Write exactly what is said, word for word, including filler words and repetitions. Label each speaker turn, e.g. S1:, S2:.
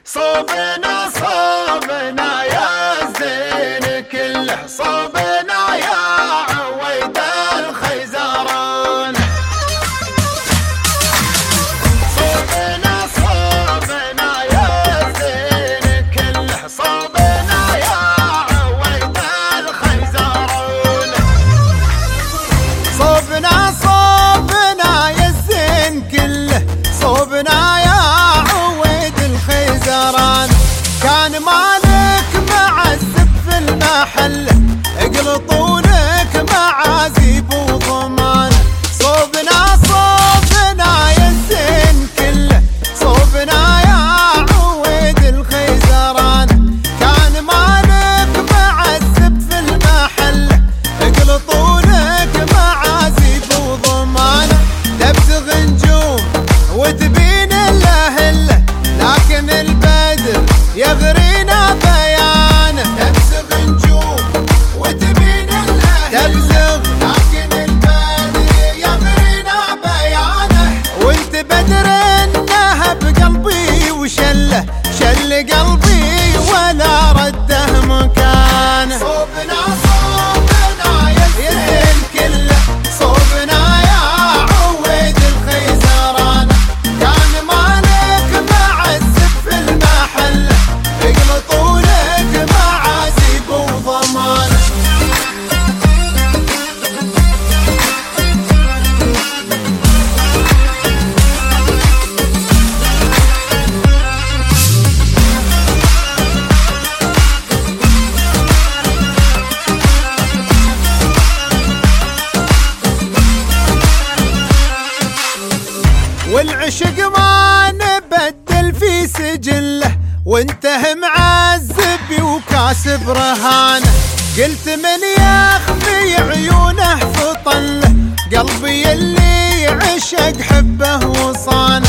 S1: صوبنا صوبنا يا الزين كله، صوبنا يا عويد الخيزران. صوبنا صوبنا يا الزين كله، صوبنا يا عويد الخيزران.
S2: صوبنا صوبنا يا الزين كله، صوبنا يا عويد الخيزران. كان مالك معذب في المحل، اقلطوا لك معازيب وضمان. صوبنا صوبنا يا الزين كله، صوبنا يا عويد الخيزران. كان مالك معذب في المحل، اقلطوا لك معازيب وضمان. تبتغ نجوم وتبين الاهله، لكن البدر يغرينا بيانه.
S1: تبزغ نجوم وتبين الاهله،
S2: تبزغ
S1: لكن البدر يغرينا بيانه.
S2: وانت بدر انها بقلبي وشله، شل قلبي ولا رده مكانه.
S1: صوبنا صوبنا يا الزين كله،
S2: صوبنا يا عويد الخيزران.
S1: كان مالك معذب في المحل،
S2: اقلطوا لك معازيب وضمان. والعشق ما نبدل في سجله، وانته معذب وكاسب رهانه. قلت من يخفي عيونه في طله، قلبي اللي عشق حبه وصانه.